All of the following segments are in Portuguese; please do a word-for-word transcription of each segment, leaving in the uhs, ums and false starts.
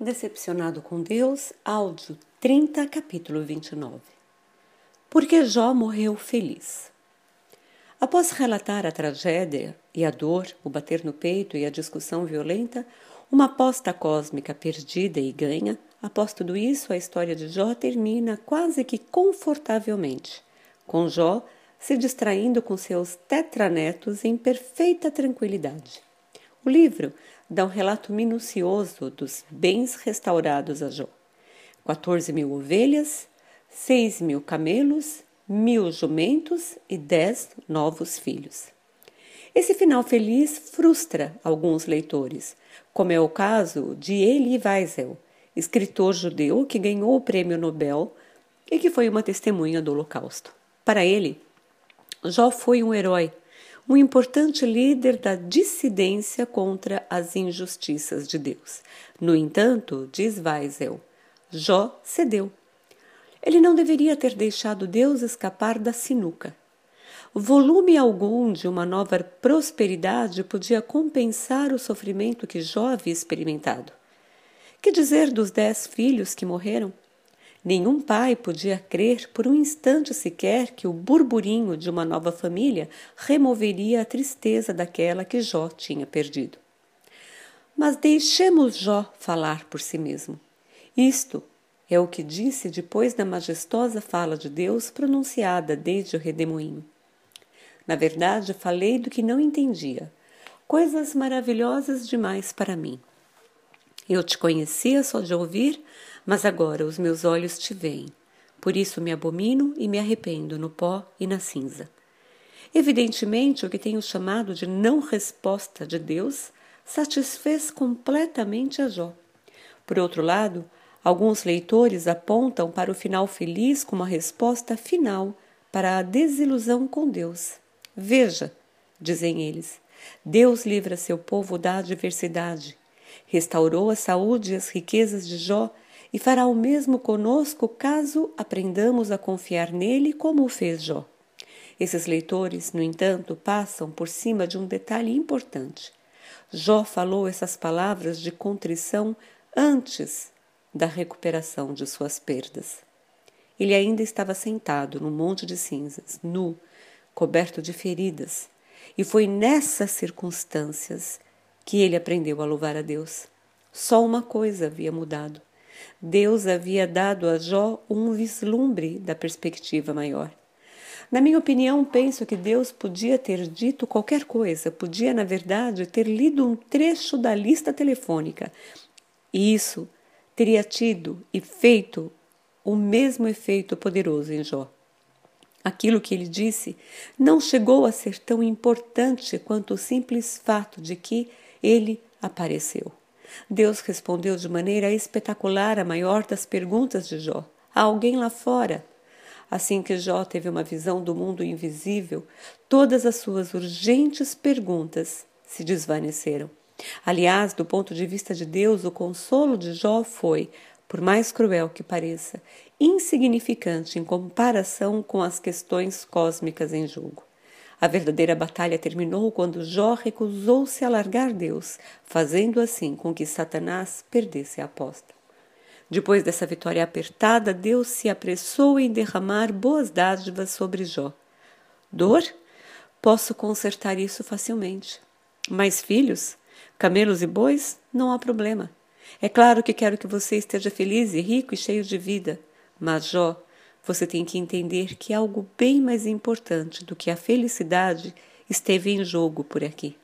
Decepcionado com Deus, áudio trinta, capítulo vinte e nove. Porque Jó morreu feliz. Após relatar a tragédia e a dor, o bater no peito e a discussão violenta, uma aposta cósmica perdida e ganha, após tudo isso, a história de Jó termina quase que confortavelmente, com Jó se distraindo com seus tetranetos em perfeita tranquilidade. O livro dá um relato minucioso dos bens restaurados a Jó. quatorze mil ovelhas, seis mil camelos, mil jumentos e dez novos filhos. Esse final feliz frustra alguns leitores, como é o caso de Elie Wiesel, escritor judeu que ganhou o prêmio Nobel e que foi uma testemunha do Holocausto. Para ele, Jó foi um herói, um importante líder da dissidência contra as injustiças de Deus. No entanto, diz Wiesel, Jó cedeu. Ele não deveria ter deixado Deus escapar da sinuca. Volume algum de uma nova prosperidade podia compensar o sofrimento que Jó havia experimentado. Que dizer dos dez filhos que morreram? Nenhum pai podia crer por um instante sequer que o burburinho de uma nova família removeria a tristeza daquela que Jó tinha perdido. Mas deixemos Jó falar por si mesmo. Isto é o que disse depois da majestosa fala de Deus pronunciada desde o redemoinho. Na verdade, falei do que não entendia, coisas maravilhosas demais para mim. Eu te conhecia só de ouvir, mas agora os meus olhos te veem. Por isso me abomino e me arrependo no pó e na cinza. Evidentemente, o que tenho chamado de não resposta de Deus satisfez completamente a Jó. Por outro lado, alguns leitores apontam para o final feliz como a resposta final para a desilusão com Deus. Veja, dizem eles, Deus livra seu povo da adversidade, restaurou a saúde e as riquezas de Jó e fará o mesmo conosco caso aprendamos a confiar nele como o fez Jó. Esses leitores, no entanto, passam por cima de um detalhe importante. Jó falou essas palavras de contrição antes da recuperação de suas perdas. Ele ainda estava sentado num monte de cinzas, nu, coberto de feridas, e foi nessas circunstâncias que ele aprendeu a louvar a Deus. Só uma coisa havia mudado. Deus havia dado a Jó um vislumbre da perspectiva maior. Na minha opinião, penso que Deus podia ter dito qualquer coisa, podia, na verdade, ter lido um trecho da lista telefônica. E isso teria tido e feito o mesmo efeito poderoso em Jó. Aquilo que ele disse não chegou a ser tão importante quanto o simples fato de que ele apareceu. Deus respondeu de maneira espetacular a maior das perguntas de Jó. Há alguém lá fora? Assim que Jó teve uma visão do mundo invisível, todas as suas urgentes perguntas se desvaneceram. Aliás, do ponto de vista de Deus, o consolo de Jó foi, por mais cruel que pareça, insignificante em comparação com as questões cósmicas em jogo. A verdadeira batalha terminou quando Jó recusou-se a largar Deus, fazendo assim com que Satanás perdesse a aposta. Depois dessa vitória apertada, Deus se apressou em derramar boas dádivas sobre Jó. Dor? Posso consertar isso facilmente. Mas filhos? Camelos e bois? Não há problema. É claro que quero que você esteja feliz e rico e cheio de vida. Mas, Jó, você tem que entender que algo bem mais importante do que a felicidade esteve em jogo por aqui.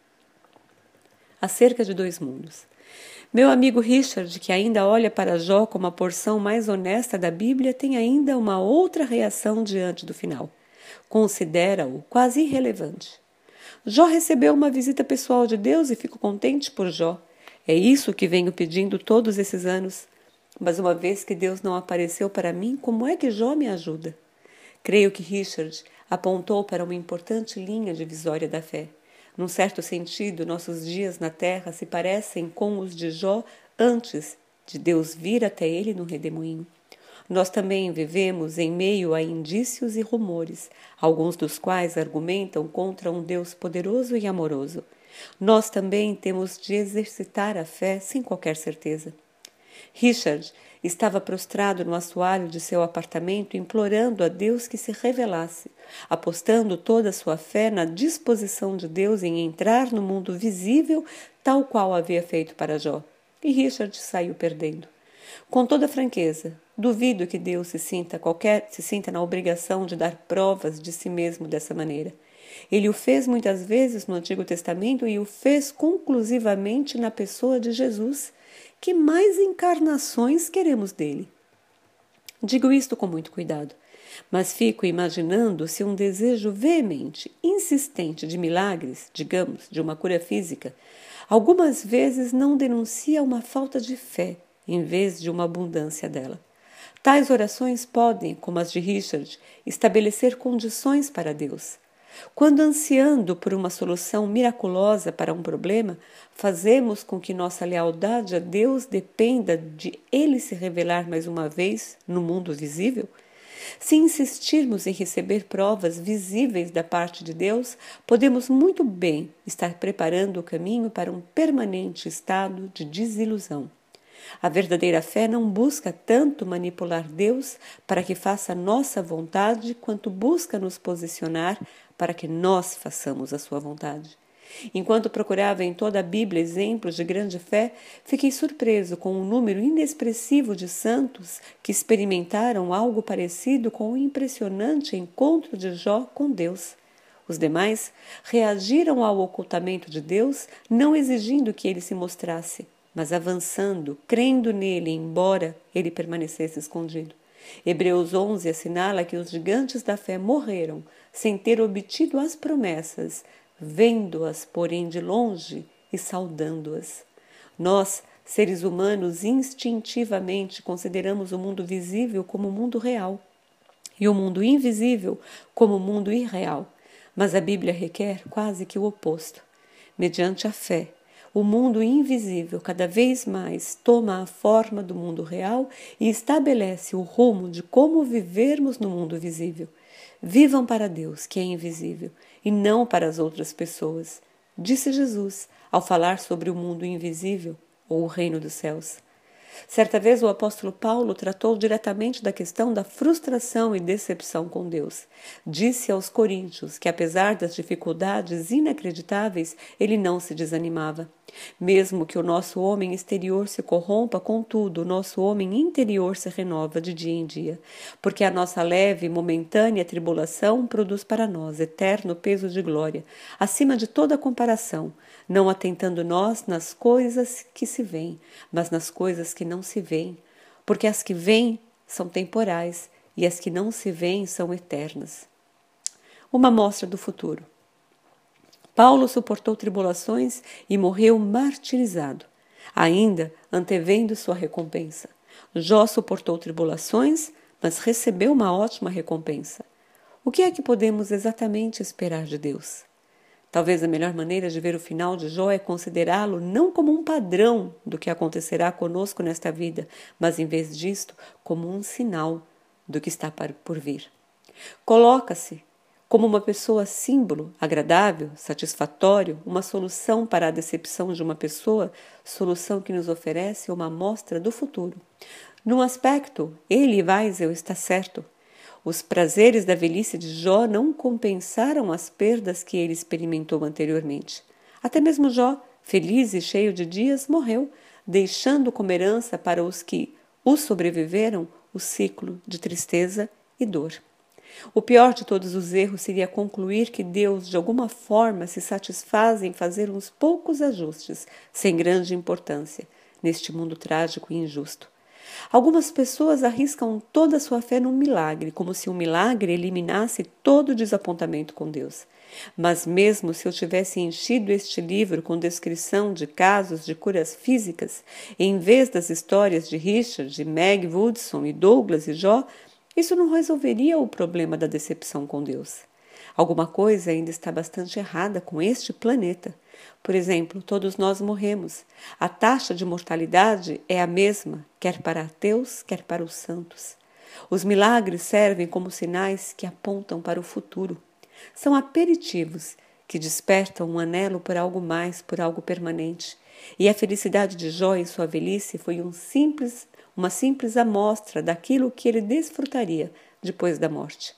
Acerca de dois mundos. Meu amigo Richard, que ainda olha para Jó como a porção mais honesta da Bíblia, tem ainda uma outra reação diante do final. Considera-o quase irrelevante. Jó recebeu uma visita pessoal de Deus e fico contente por Jó. É isso que venho pedindo todos esses anos. Mas uma vez que Deus não apareceu para mim, como é que Jó me ajuda? Creio que Richard apontou para uma importante linha divisória da fé. Num certo sentido, nossos dias na terra se parecem com os de Jó antes de Deus vir até ele no redemoinho. Nós também vivemos em meio a indícios e rumores, alguns dos quais argumentam contra um Deus poderoso e amoroso. Nós também temos de exercitar a fé sem qualquer certeza. Richard estava prostrado no assoalho de seu apartamento, implorando a Deus que se revelasse, apostando toda a sua fé na disposição de Deus em entrar no mundo visível, tal qual havia feito para Jó. E Richard saiu perdendo. Com toda franqueza, duvido que Deus se sinta, qualquer, se sinta na obrigação de dar provas de si mesmo dessa maneira. Ele o fez muitas vezes no Antigo Testamento e o fez conclusivamente na pessoa de Jesus. Que mais encarnações queremos dele? Digo isto com muito cuidado, mas fico imaginando se um desejo veemente, insistente de milagres, digamos, de uma cura física, algumas vezes não denuncia uma falta de fé, em vez de uma abundância dela. Tais orações podem, como as de Richard, estabelecer condições para Deus. Quando ansiando por uma solução miraculosa para um problema, fazemos com que nossa lealdade a Deus dependa de Ele se revelar mais uma vez no mundo visível? Se insistirmos em receber provas visíveis da parte de Deus, podemos muito bem estar preparando o caminho para um permanente estado de desilusão. A verdadeira fé não busca tanto manipular Deus para que faça nossa vontade, quanto busca nos posicionar para que nós façamos a sua vontade. Enquanto procurava em toda a Bíblia exemplos de grande fé, fiquei surpreso com um número inexpressivo de santos que experimentaram algo parecido com o impressionante encontro de Jó com Deus. Os demais reagiram ao ocultamento de Deus, não exigindo que ele se mostrasse, mas avançando, crendo nele, embora ele permanecesse escondido. Hebreus onze assinala que os gigantes da fé morreram sem ter obtido as promessas, vendo-as, porém, de longe e saudando-as. Nós, seres humanos, instintivamente consideramos o mundo visível como o mundo real e o mundo invisível como o mundo irreal, mas a Bíblia requer quase que o oposto. Mediante a fé, o mundo invisível cada vez mais toma a forma do mundo real e estabelece o rumo de como vivermos no mundo visível. Vivam para Deus, que é invisível, e não para as outras pessoas, disse Jesus ao falar sobre o mundo invisível ou o reino dos céus. Certa vez o apóstolo Paulo tratou diretamente da questão da frustração e decepção com Deus. Disse aos coríntios que, apesar das dificuldades inacreditáveis, ele não se desanimava. Mesmo que o nosso homem exterior se corrompa, contudo, o nosso homem interior se renova de dia em dia, porque a nossa leve e momentânea tribulação produz para nós eterno peso de glória, acima de toda comparação, não atentando nós nas coisas que se veem, mas nas coisas que não se veem, porque as que veem são temporais e as que não se veem são eternas. Uma amostra do futuro. Paulo suportou tribulações e morreu martirizado, ainda antevendo sua recompensa. Jó suportou tribulações, mas recebeu uma ótima recompensa. O que é que podemos exatamente esperar de Deus? Talvez a melhor maneira de ver o final de Jó é considerá-lo não como um padrão do que acontecerá conosco nesta vida, mas em vez disto, como um sinal do que está por vir. Coloca-se como uma pessoa símbolo, agradável, satisfatório, uma solução para a decepção de uma pessoa, solução que nos oferece uma amostra do futuro. Num aspecto, ele, Weisel, está certo. Os prazeres da velhice de Jó não compensaram as perdas que ele experimentou anteriormente. Até mesmo Jó, feliz e cheio de dias, morreu, deixando como herança para os que o sobreviveram o ciclo de tristeza e dor. O pior de todos os erros seria concluir que Deus, de alguma forma, se satisfaz em fazer uns poucos ajustes, sem grande importância, neste mundo trágico e injusto. Algumas pessoas arriscam toda a sua fé num milagre, como se um milagre eliminasse todo o desapontamento com Deus. Mas mesmo se eu tivesse enchido este livro com descrição de casos de curas físicas, em vez das histórias de Richard, de Meg Woodson e Douglas e Jó, isso não resolveria o problema da decepção com Deus. Alguma coisa ainda está bastante errada com este planeta. Por exemplo, todos nós morremos. A taxa de mortalidade é a mesma, quer para ateus, quer para os santos. Os milagres servem como sinais que apontam para o futuro. São aperitivos que despertam um anelo por algo mais, por algo permanente. E a felicidade de Jó em sua velhice foi um simples, uma simples amostra daquilo que ele desfrutaria depois da morte.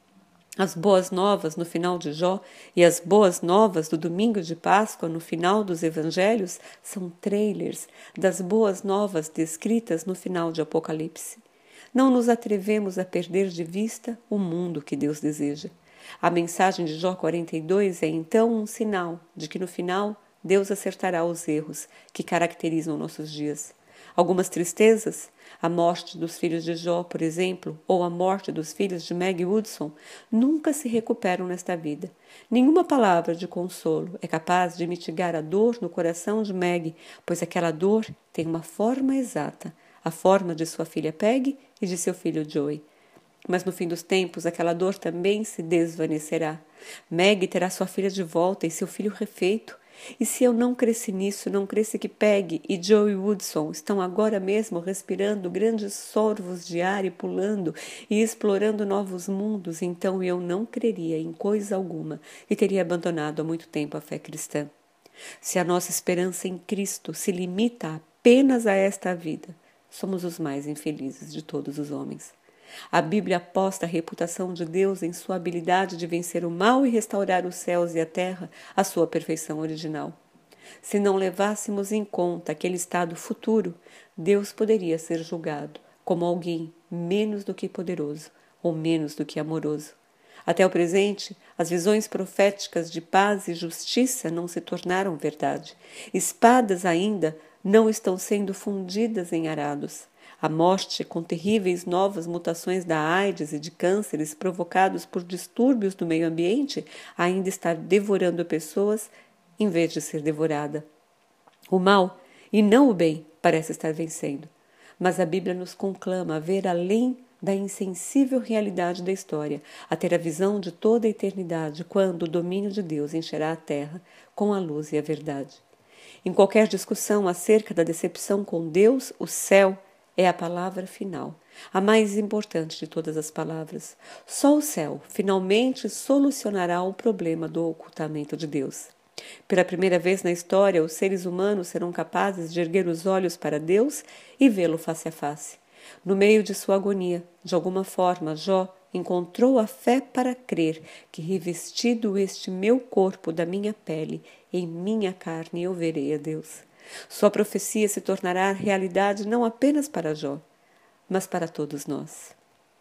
As boas novas no final de Jó e as boas novas do domingo de Páscoa no final dos evangelhos são trailers das boas novas descritas no final de Apocalipse. Não nos atrevemos a perder de vista o mundo que Deus deseja. A mensagem de Jó quarenta e dois é então um sinal de que no final Deus acertará os erros que caracterizam nossos dias. Algumas tristezas, a morte dos filhos de Jó, por exemplo, ou a morte dos filhos de Meg Woodson, nunca se recuperam nesta vida. Nenhuma palavra de consolo é capaz de mitigar a dor no coração de Meg, pois aquela dor tem uma forma exata, a forma de sua filha Peg e de seu filho Joey. Mas no fim dos tempos, aquela dor também se desvanecerá. Meg terá sua filha de volta e seu filho refeito. E se eu não cresci nisso, não cresci que Peg e Joey Woodson estão agora mesmo respirando grandes sorvos de ar e pulando e explorando novos mundos, então eu não creria em coisa alguma e teria abandonado há muito tempo a fé cristã. Se a nossa esperança em Cristo se limita apenas a esta vida, somos os mais infelizes de todos os homens. A Bíblia aposta a reputação de Deus em sua habilidade de vencer o mal e restaurar os céus e a terra à sua perfeição original. Se não levássemos em conta aquele estado futuro, Deus poderia ser julgado como alguém menos do que poderoso ou menos do que amoroso. Até o presente, as visões proféticas de paz e justiça não se tornaram verdade. Espadas ainda não estão sendo fundidas em arados. A morte, com terríveis novas mutações da AIDS e de cânceres provocados por distúrbios do meio ambiente, ainda está devorando pessoas em vez de ser devorada. O mal, e não o bem, parece estar vencendo. Mas a Bíblia nos conclama a ver além da insensível realidade da história, a ter a visão de toda a eternidade, quando o domínio de Deus encherá a terra com a luz e a verdade. Em qualquer discussão acerca da decepção com Deus, o céu é a palavra final, a mais importante de todas as palavras. Só o céu finalmente solucionará o problema do ocultamento de Deus. Pela primeira vez na história, os seres humanos serão capazes de erguer os olhos para Deus e vê-lo face a face. No meio de sua agonia, de alguma forma, Jó encontrou a fé para crer que, revestido este meu corpo da minha pele, em minha carne eu verei a Deus. Sua profecia se tornará realidade não apenas para Jó, mas para todos nós.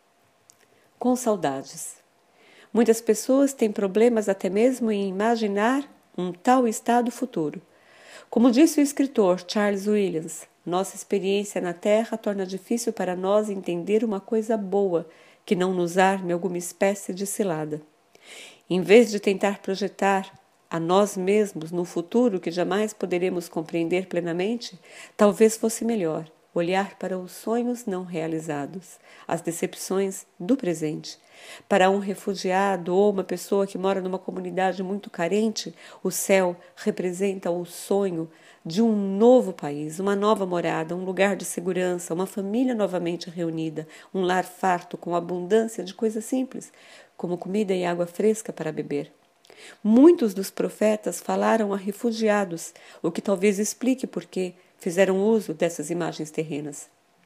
Com saudades. Muitas pessoas têm problemas até mesmo em imaginar um tal estado futuro. Como disse o escritor Charles Williams, nossa experiência na Terra torna difícil para nós entender uma coisa boa que não nos arme alguma espécie de cilada. Em vez de tentar projetar a nós mesmos num futuro que jamais poderemos compreender plenamente, talvez fosse melhor olhar para os sonhos não realizados, as decepções do presente. Para um refugiado ou uma pessoa que mora numa comunidade muito carente, o céu representa o sonho de um novo país, uma nova morada, um lugar de segurança, uma família novamente reunida, um lar farto com abundância de coisas simples, como comida e água fresca para beber. Muitos dos profetas falaram a refugiados, o que talvez explique por que fizeram uso dessas imagens terrenas.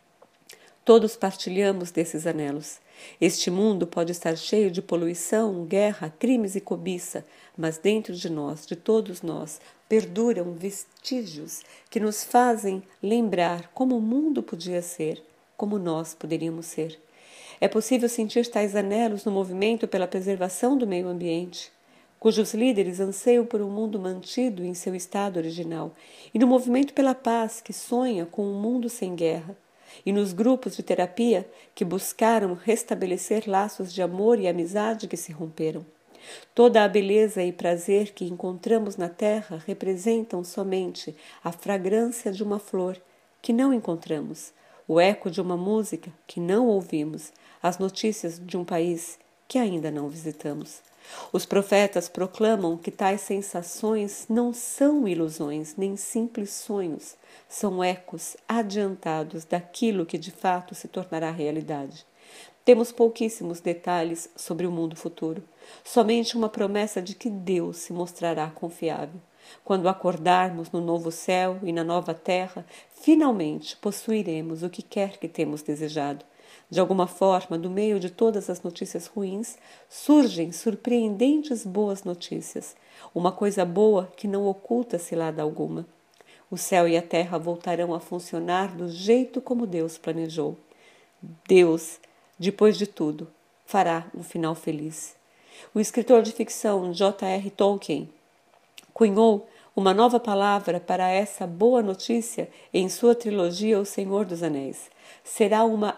Todos partilhamos desses anelos. Este mundo pode estar cheio de poluição, guerra, crimes e cobiça, mas dentro de nós, de todos nós, perduram vestígios que nos fazem lembrar como o mundo podia ser, como nós poderíamos ser. É possível sentir tais anelos no movimento pela preservação do meio ambiente, cujos líderes anseiam por um mundo mantido em seu estado original, e no movimento pela paz, que sonha com um mundo sem guerra, e nos grupos de terapia que buscaram restabelecer laços de amor e amizade que se romperam. Toda a beleza e prazer que encontramos na terra representam somente a fragrância de uma flor que não encontramos, o eco de uma música que não ouvimos, as notícias de um país que ainda não visitamos. Os profetas proclamam que tais sensações não são ilusões nem simples sonhos, são ecos adiantados daquilo que de fato se tornará realidade. Temos pouquíssimos detalhes sobre o mundo futuro, somente uma promessa de que Deus se mostrará confiável. Quando acordarmos no novo céu e na nova terra, finalmente possuiremos o que quer que temos desejado. De alguma forma, no meio de todas as notícias ruins, surgem surpreendentes boas notícias. Uma coisa boa que não oculta cilada alguma. O céu e a terra voltarão a funcionar do jeito como Deus planejou. Deus, depois de tudo, fará um final feliz. O escritor de ficção J R Tolkien cunhou uma nova palavra para essa boa notícia em sua trilogia O Senhor dos Anéis. Será uma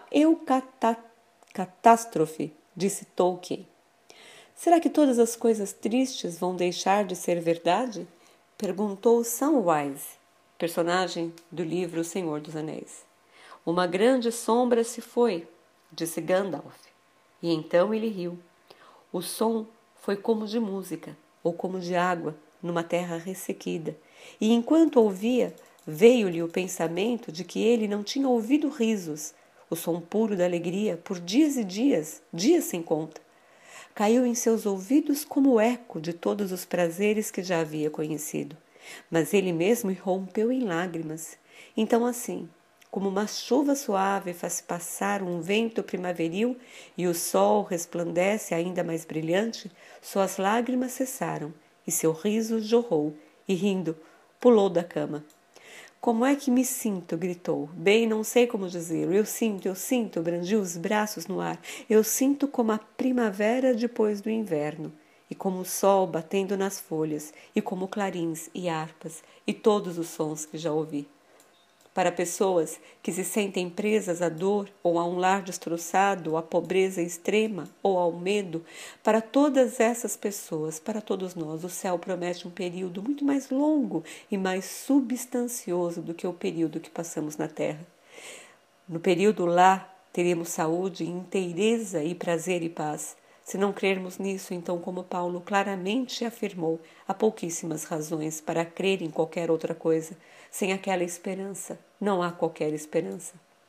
eucatástrofe, disse Tolkien. Será que todas as coisas tristes vão deixar de ser verdade? Perguntou Samwise, personagem do livro O Senhor dos Anéis. Uma grande sombra se foi, disse Gandalf, e então ele riu. O som foi como de música, ou como de água, numa terra ressequida, e enquanto ouvia, veio-lhe o pensamento de que ele não tinha ouvido risos, o som puro da alegria, por dias e dias, dias sem conta. Caiu em seus ouvidos como o eco de todos os prazeres que já havia conhecido, mas ele mesmo irrompeu em lágrimas. Então assim, como uma chuva suave faz passar um vento primaveril e o sol resplandece ainda mais brilhante, suas lágrimas cessaram e seu riso jorrou, e rindo, pulou da cama. Como é que me sinto? Gritou. Bem, não sei como dizer. Eu sinto, eu sinto, brandiu os braços no ar. Eu sinto como a primavera depois do inverno, e como o sol batendo nas folhas, e como clarins e harpas, e todos os sons que já ouvi. Para pessoas que se sentem presas à dor, ou a um lar destroçado, ou à pobreza extrema, ou ao medo, para todas essas pessoas, para todos nós, o céu promete um período muito mais longo e mais substancioso do que o período que passamos na terra. No período lá, teremos saúde, inteireza e prazer e paz. Se não crermos nisso, então, como Paulo claramente afirmou, há pouquíssimas razões para crer em qualquer outra coisa. Sem aquela esperança, não há qualquer esperança.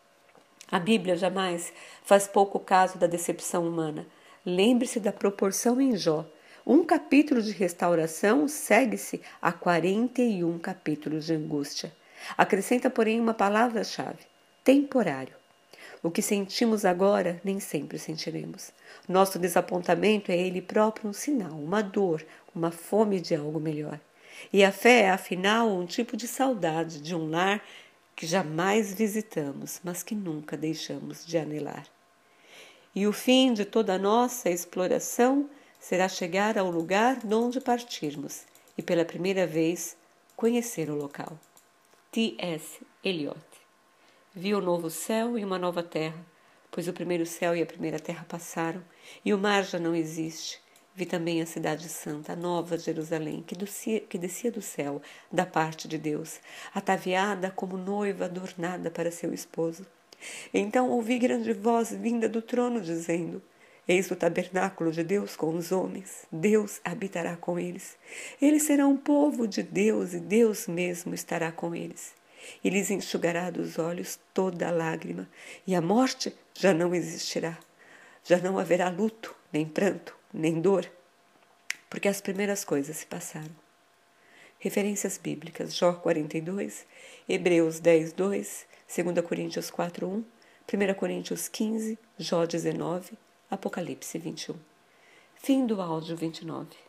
A Bíblia jamais faz pouco caso da decepção humana. Lembre-se da proporção em Jó. Um capítulo de restauração segue-se a quarenta e um capítulos de angústia. Acrescenta, porém, uma palavra-chave: temporário. O que sentimos agora, nem sempre sentiremos. Nosso desapontamento é ele próprio um sinal, uma dor, uma fome de algo melhor. E a fé é, afinal, um tipo de saudade de um lar que jamais visitamos, mas que nunca deixamos de anelar. E o fim de toda a nossa exploração será chegar ao lugar de onde partirmos e, pela primeira vez, conhecer o local. T S Eliot. Vi o novo céu e uma nova terra, pois o primeiro céu e a primeira terra passaram, e o mar já não existe. Vi também a cidade santa, a nova Jerusalém, que descia, que descia do céu, da parte de Deus, ataviada como noiva adornada para seu esposo. Então ouvi grande voz vinda do trono, dizendo: Eis o tabernáculo de Deus com os homens, Deus habitará com eles. Eles serão um povo de Deus, e Deus mesmo estará com eles. E lhes enxugará dos olhos toda a lágrima, e a morte já não existirá. Já não haverá luto, nem pranto, nem dor, porque as primeiras coisas se passaram. Referências bíblicas: Jó quarenta e dois, Hebreus dez, dois, dois Coríntios quatro, um, primeira Coríntios quinze, Jó dezenove, Apocalipse vinte e um. Fim do áudio vinte e nove.